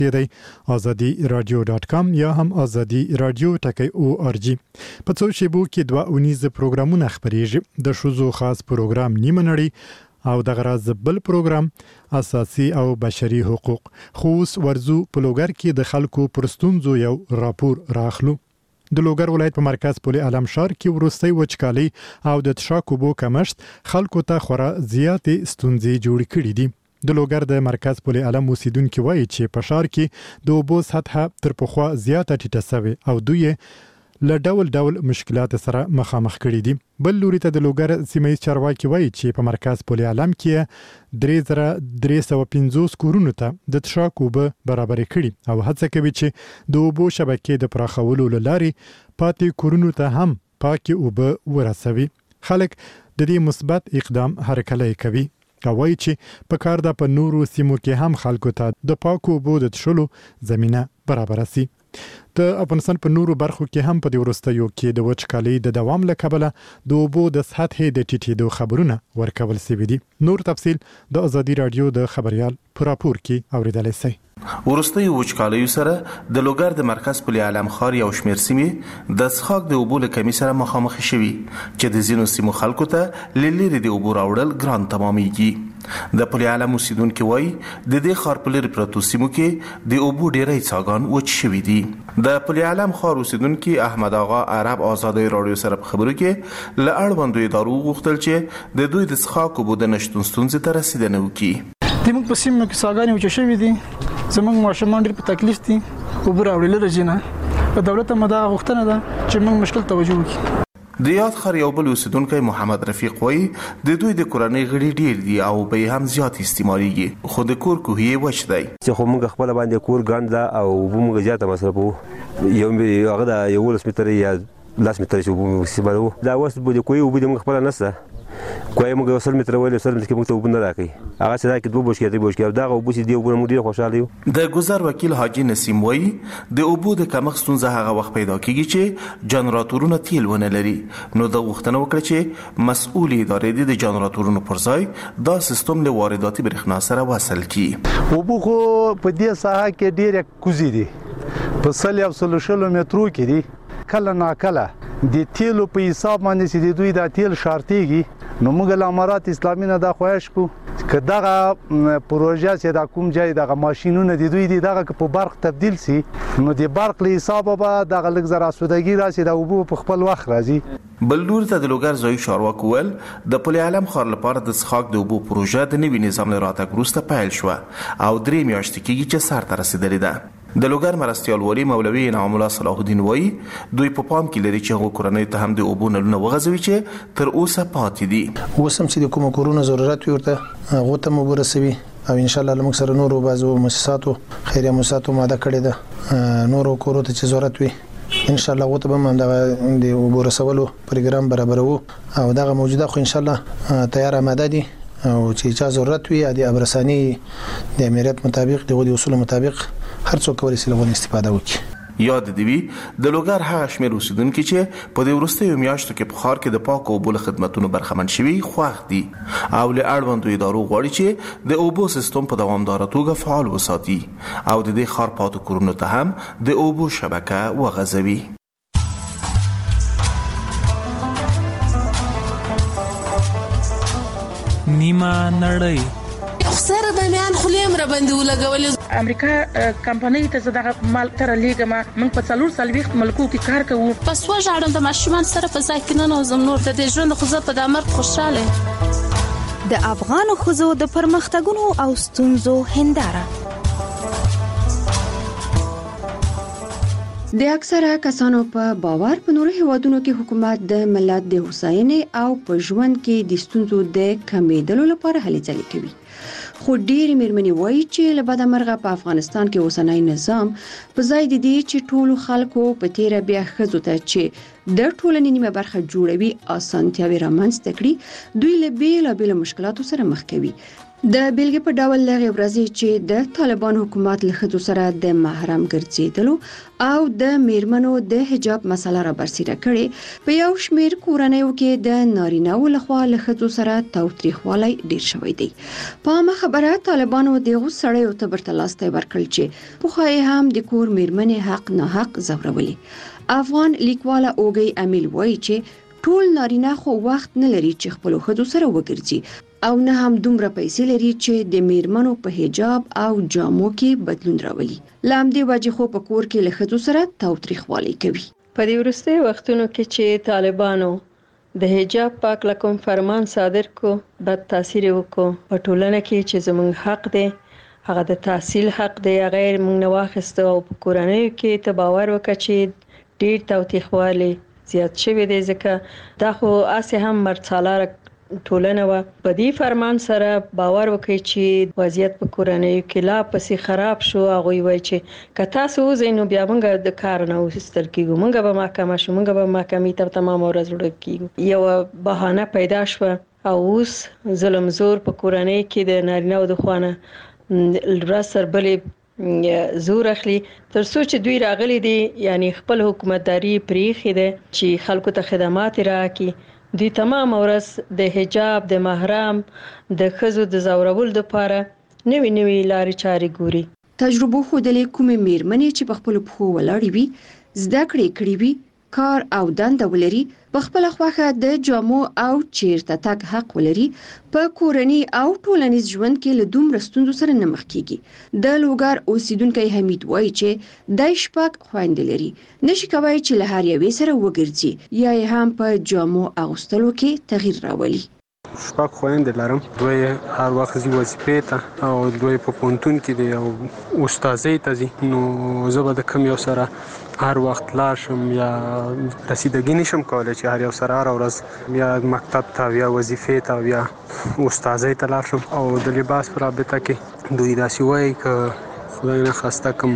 دی azadi.radio.com یا هم azadi radio.org. په څو شیبو کې 2 اونیز پروګرامونه خبرېږي. د شوزو خاص پروګرام نیمه نړۍ او د غراز بل پروګرام اساسي او بشري حقوق. خو اوس ورزو په لوګر کې د خلکو پرستونزو یو راپور راخلو. د لوګر ولایت په مرکز پل علم شهر کې وروستي وچکالي او د تشاک اوبو کمښت خلکو ته خورا زیاتې ستونزې جوړ کړې دي. د لوګر د مرکز پل علم اوسیدونکو وایي چې په ښار کې د اوبو سطحه تر پخوا زیاته ټیټه شوې او دوی له ډول مشکلات سره مخامخ کړي دي. بل لوري ته د لوګر سیمه چارواکي وایي چې په مرکز پل علم کې 3350 کورونو ته د تشاک اوبه برابر کړي او هڅه کوي چې د اوبو شبکې د پراخولو لارې پاتې کورونو ته هم پاکي اوبه ورسوي. خلک د دې مثبت اقدام هرکلی کوي. کوي چې په کار د په نورو سیمو کې هم خلکو ته د پاکو اوبو د تشلو زمينه برابر سي. د افغانستان په نورو برخو کې هم په دې وروستیو کې د وچکالۍ د دوام له کبله د اوبو د سطحې د ټیټېدو خبرونه ورکول شوي دي. نور تفصیل د ازادي رادیو د خبريال په راپور کې اوریدلای شئ. ورستي وچکالۍ سره د لوګر د مرکز پل علم ښار یو شمېر سیمې د څښاک د اوبو له کمی سره مخامخ شوي چې د ځینو سیمو خلکو ته لری د اوبو راوړل ګران تمامېږي. د پل علم اوسیدونکو وایي د دې ښار په لري پرتو سیمو کې د اوبو ډېری څاګان وچ شوي دي. د پل علم ښار اوسیدونکو احمد آغا عرب آزادۍ رادیو سره په خبرو کې له اړوندو ادارو غوښتل چې د دوی د څښاک اوبو د نشټون ستونزې ته رسیدنه وکړي. د موږ په سیمه کې څاګانې وچ شوي دي. زموږ ماشومان ډېر په تکلیف دي. اوبه راوړل راځي نه. په دولت هم دا غوښتنه ده چې موږ مشکل توجه وکړو. د یاد خر یو بل اوسیدونکی محمد رفیق وایي د دوی د کورنۍ غړي ډېر دي او به هم زیات استعماليږي خو د کور کوهي وچ دی. چې خو موږ خپل باندې کور ګاند دا او موږ زیاته مصرفو یو هغه دا یو 10 متر یا 10 متر چې استعمالو دا وس بده کوی او بده موږ خپل نسته کوی موږ 100 متر ویل 100 متر کې موږ ته وبند راکې هغه چې دا کې دوه بوشکې دی بوشکې دا او بوسي دی وګورم موږ ډیر خوشاله یو. د گذر وکیل حاجی نسیم وایي د اوبو د کمښت ستونزه هغه وخت پیدا کیږي چې جنراتورونه تیل ونه لري. نو د غوښتنه وکړه چې مسؤل ادارې د جنراتورونو پر ځای دا سیستم له وارداتي برېښنا سره وصل کړي. اوبو خو په دې ساحه کې ډیر کوزي دي په 100 مترو کې دي. کله ناکله د تیلو په حساب باندې چې دوی دا تیل شارتيږي نو موږ له امارات اسلامي نه دا خواهش کو چې دغه پروژه چې دا کوم ځای دغه ماشينونه د دوی دغه په برق تبديل سي نو د برق له حساب به دغه لږ زره سوداګي راشي د اوبو په خپل وخت راځي. بل لور ته د لوګر ځای چارواکو ول د پل علم ښار لپاره د څښاک د اوبو پروژه د نوي نظام له راتګ وروسته پیل شو او 3 میاشتې کېږي چې سر ته رسیدلې ده. د لوګر مرستيال ولی مولوي انعام الله صلاح الدین وایي دوی په پام کې لري چې هغه کورنۍ ته هم د اوبو نلونه وغځوي چې تر اوسه پاتې دي. اوس هم چې د کوم کورونو ضرورت ورته هغه ته مبرسوي او ان شاء الله لمک سره نورو بازو مؤسساتو خیریه مؤسساتو ماده کړې ده نورو کورو ته چې ضرورت وي ان شاء الله غوته به هم د اوبو رسولو پروګرام برابرو او دغه موجوده خو ان شاء الله تیار آماده دي او چې چا ضرورت وي د ابرسانی د امریت مطابق د اصول مطابق هر څوک کولی شي له استفاده وکړي. یاد دی د لوګر هغه شمېر اوسیدونکو چې په دې وروستیو میاشتو کې په ښار کې د پاکو اوبو خدماتونو برخمن شوي خوښ دي او له اړوندو ادارو غواړي چې د اوبو سیستم په دوامداره توګه فعال وساتي او د دې ښار پاتو کورونو ته هم د اوبو شبکه وغځوي. نیمه نړۍ سره د میان خلیم را باندې ولګول. امریکا کمپنۍ ته زداغه مال تر لیګما موږ په 4 ملکو کې کار کوو. پس وژاړم د ماشومان سره په ځای کې نه نوزم نور د دې ژوند خو زه په دامر خوشاله. د افغان خزو د پرمختګونو او ستونزو هنداره. د اکثره کسانو په باور په نورو هیوادونو کې حکومت د ملت د هوساینې او په ژوند کې د ستونزو د کمیدلو لپاره هلې ځلې کوي. خو ډېری مېرمنې وایي چې له بده مرغه په افغانستان کې اوسنی نظام په ځای د دې چې ټولو خلکو په تیره بیا ښځو ته چې د ټولنې نیمه برخه جوړوي اسانتیاوې رامنځته کړي دوی له بیلابیلو مشکلاتو سره مخ کوي. د بیلګې په ډول لغه ورځې چې د طالبان حکومت له ښځو سره د محرم ګرځیدلو او د میرمنو د حجاب مسله را برسېره کړي په یو شمېر کورنیو کې د نارینه‌و لخوا له ښځو سره تاوتریخوالی ډیر شوی دی. په عامه خبره طالبانو دغه سړیو ته برتلاستی ورکړل چې پخوای هم د کور میرمنې حق نه حق زورولي. افغان لیکواله اوګي امیل وایي چې ټول نارینه خو وخت نه لري چې خپل ښځو سره وګرځي او نه هم دومره پیسې لري چې د میرمنو په حجاب او جامو کې بدلون راولي. لامدې وجه خو په کور کې له ښځو سره تاوتریخوالی کوي. په دې وروستي وختونو کې چې طالبانو د حجاب پاک لکم فرمان صادر کو بد تاثیر وکړو په ټولنه کې چې زموږ حق دی هغه د تحصیل حق دی غیر موږ نه واخیستو او په کورنیو کې ته باور وکړه چې ډیر تاوتریخوالی زیات شوی دی ځکه دا خو اسې هم مرڅالاره ټولنه و. په دې فرمان سره باور وکړي چې وضعیت په کورنیو کې لا پسې خراب شو. هغه وایي چې که تاسو زینو بیا موږ د کار نه وستل کیږو موږ به محکمه شو موږ به محکمې ته تمام ورځ وړل کیږو. یو بهانه پیدا شو او اوس ظلم زور په کورنۍ کې د نارینه او د خوانه راسر بلې زور اخلي تر څو چې دوی راغلي دي یعنی خپل حکومتداري پریخي ده چې خلکو ته خدمات راکړي. دوی تمام ورځ د حجاب د محرم د ښځو د زورولو لپاره نوې لارې چارې ګوري. تجربه ښودلې کومې میرمنې چې په خپل پښو ولاړې وي زده کړې کړې وي کار او دنده ولري په خپل خوخه د جامو او چیرته تک حق ولري په کورنۍ او ټولنیز ژوند کې له دومره ستونزو سره نه مخ کیږي. د لوګر اوسیدونکو حمید وایي چې د شپږ خويندې لري نشي کوي چې له هر یوې سره وګرځي یا هم په جامو اغوستلو کې تغییر راولي. شپږ خويندې لرم دوی هر وخت ځي وظیفې ته او دوی په پونتون کې دی او استادۍ ته ځي نو زه به د کوم یو سره هر وخت لاړ شم یا رسیدګي نشم کولای چې هر یو سره هر ورځ یا مکتب ته یا وظیفې ته یا استادۍ ته لاړ شم. او د لباس په رابطه کې دوی داسې وایي که خدای نه خواسته کوم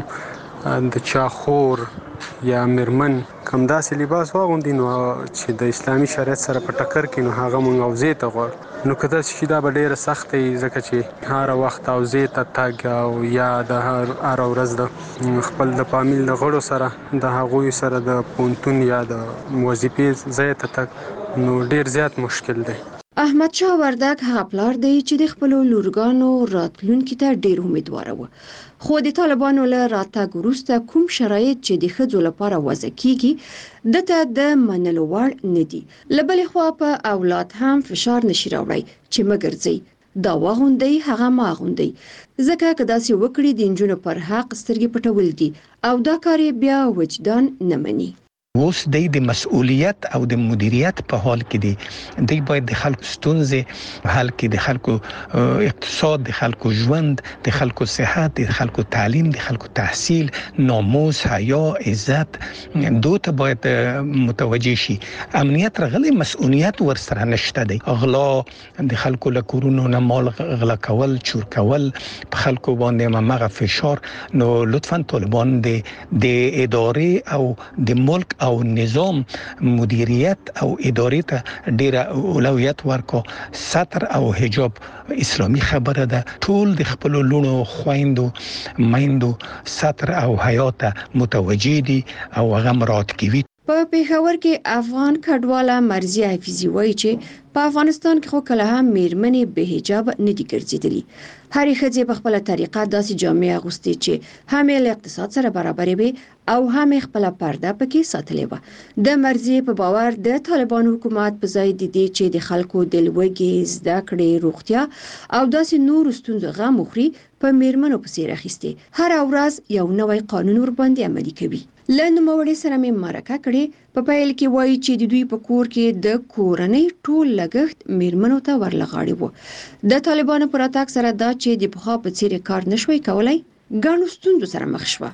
د چا خور یا میرمن کوم داسې لباس واغوندي نو چې د اسلامي شریعت سره په ټکر کې نو هغه مونږ اوزې ته غواړو نو که داسې شي دا به ډېره سخته وي ځکه چې هر وخت اوزې ته تګ او یا د هر ورځ د خپل د فامیل د غړو سره د هغوی سره د پونتون یا د وظیفې ځای ته تګ نو ډېر زیات مشکل دی. احمد شاه وردک هغه پلار دی چې د خپل لورګانو راتلونکي ته ډیر امیدوار و خو د طالبانو له راتګ وروسته کوم شرایط چې د ښځو لپاره وضع کیږي دته د منلو وړ نه دي. له بلې خوا په اولاد هم فشار نشي راوړی چې مګرځي دا واغوندي هغه ما غوندي ځکه که داسې وکړي د انجونو پر حق سترګې پټول دي او دا کار بیا وجدان نه مني. اوس د مسؤلیت او د مدیریت په حال کې دی باید د خلکو ستونزې حل کړي د خلکو اقتصاد د خلکو ژوند د خلکو صحت د خلکو تعلیم د خلکو تحصیل ناموس حیا عزت دوی ته باید متوجه شي. امنیت رغلي مسؤلیت ورسره نشته دی. غلا د خلکو له کورونو نه مال غلا کول چور کول په خلکو باندې مغه فشار نو لطفا طالبان د ادارې او د ملک او نظام مدیریت او ادارې ته ډیره اولویت ورکو. ستر او حجاب اسلامي خبره ده. ټول د خپل لونو خويندو میندو ستر او حیات متوجي دي او هغه مراد کوي. په پیښور کې افغان کډواله مرزي حفیظي وایي چې په افغانستان کې خو کله هم میرمنې به حجاب نه دي ګرځېدلي. هرې ښځې په خپله طریقه داسې جامې اغوستې چې هم یې له اقتصاد سره برابرې وي او هم یې خپله پرده پکې ساتلې وه. د مرزي په باور د طالبان حکومت په ځای د دې چې د خلکو د لوږې زده کړې روغتیا او داسې نورو ستونزو غم وخوري په میرمنو پسې راخیستې هر ورځ یو نوی قانون ورباندې عملي کوي. له نوموړي سره مې مرکه کړې په پیل کې وایي چې د دوی په کور کې د کورنۍ ټول لګښت میرمنو ته ورلغاړي وو. د طالبانو پر اتاک سره دا چې د پخوا په څیر کار نشوي کولای ګڼو ستونزو سره مخ شوه.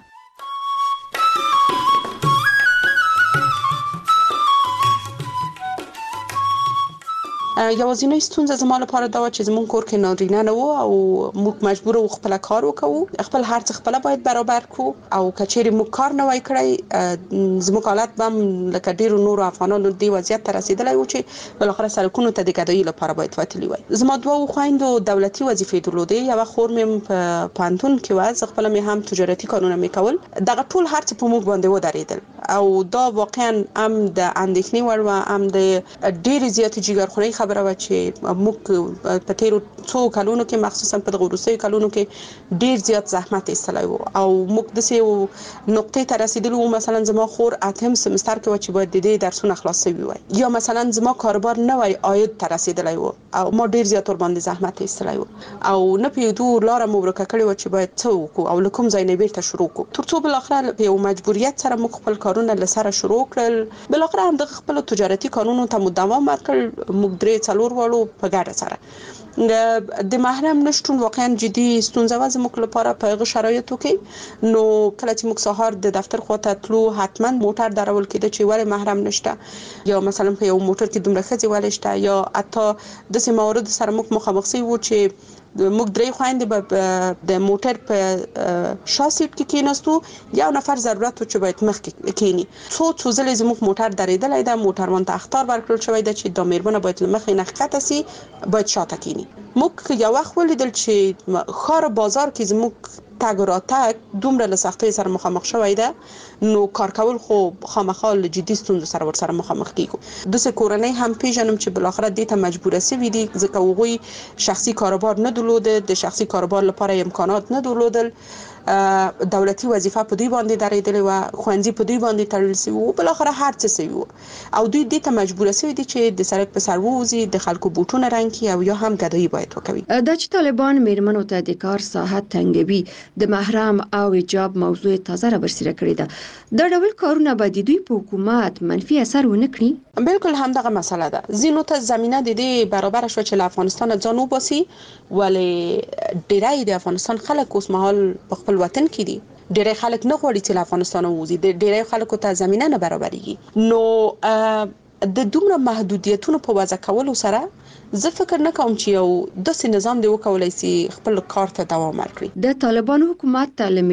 یوازینی ستونزه زما لپاره دا و چې زمون کور کې نارینه نه وو او موږ مجبور وو خپل کار وکړو، خپل هرڅ خپل باید برابر کو او کچېری موږ کار نه وای کړی زموږ حالت بم لکه ډیرو نور افغانانو دی وضعیت ته رسیدلی و چې بل اخر سرکونو ته د ګډوي لپاره باید وتلی وای. زما دوه خويندو دولتي وظیفې درلودې، یو خور مې په پانتون کې و، خپل مې هم تجارتي کارونه مې کول. دغه ټول هرڅ په موږ باندې ودرېدل او دا واقعا هم د اندېښنې وړ و، هم د ډېر زیات جګرخونی خبره و چې موږ په تیرو څو کلونو کې مخصوصا په دغه وروستیو کلونو کې ډېر زیات زحمت ایستلی و او موږ داسې نقطې ته رسیدلو وو، مثلا زما خور اتم سمستر کې و چې باید د دې درسونه خلاص شوي وای، یا مثلا زما کاروبار نه وای عاید ته رسیدلی و او ما ډېر زیات ور باندې زحمت ایستلی و او نه پیډو لاره مو ورکه کړې و چې باید څه وکړو او له کوم ځای نه بیرته شروع کړو، تر څو بل اخر په یو مجبوریت سره موږ خپل کارونه له سره شروع کړل. بل اخر هم د خپل تجارتي کارونو ته دوام ورکړل، موږ 3-4 وړو په ګډه سره. د محرم نشټون واقعا جدي ستونزه و زموږ لپاره په هغه شرایطو کې. نو کله چې موږ سهار د دفتر خواته تلو حتما موټر درول کېده چې ولې محرم نشته، یا مثلا په یو موټر کې دومره ښځې ولې شته، یا حتی داسې موارد سره موږ مخامخ شوي وو چې موږ درې خويندې به د موټر په شا سیټ کې کېناستو، یو نفر ضرورت و چې باید مخکې کېني. څو ځلې زموږ موټر درېدلی ده، موټروان ته اخطار ورکړل شوی ده چې دا مېرمنه باید له مخې نه ښکته سي، باید شاته کېني. موږ یو وخت ولیدل چې ښار بازار کې زموږ تګ راتګ دومره له سختۍ سره مخامخ شوی ده، نو کار کول خو خامخا له جدي ستونزو سره ورسره مخامخ کیږو. داسې کورنۍ هم پیژنم چې بل اخر دې ته مجبوره سوي دي ځکه هغوی شخصي کاروبار نه درلوده، د شخصي کاروبار لپاره امکانات نه درلودل، دولتي وظیفه په دوی باندې درېدلې و، ښوونځي په دوی باندې تړل شوي و، بل اخر هر څه شوي و او دوی دې ته مجبوره سوي دي چې د سړک په سر ووځي، د خلکو بوټونه رنګ کړي او یا هم ګدایي باید وکوي. دا چې طالبان میرمنو ته د کار ساحت تنګوي، د محرم او حجاب موضوع تازه را برسېره کړې ده. دا ډول کارونه به د دوی په حکومت منفي اثر ونه کړي؟ بالکل همدغه مسله ده. ځینو ته زمینه د دې برابر شو چې له افغانستان ځان وباسي، ولې ډېری د افغانستان خلک اوس مهال په خپل وطن کې دي. ډېری خلک نه غواړي چې له افغانستان ووځي، ډېری خلکو ته زمینه نه برابرېږي. نو د دومره محدودیتونو په وضع کولو سره زه فکر نه کوم چې یو داسې نظام دی وکولای شي خپل کار ته دوام ورکړي. د طالبانو حکومت ته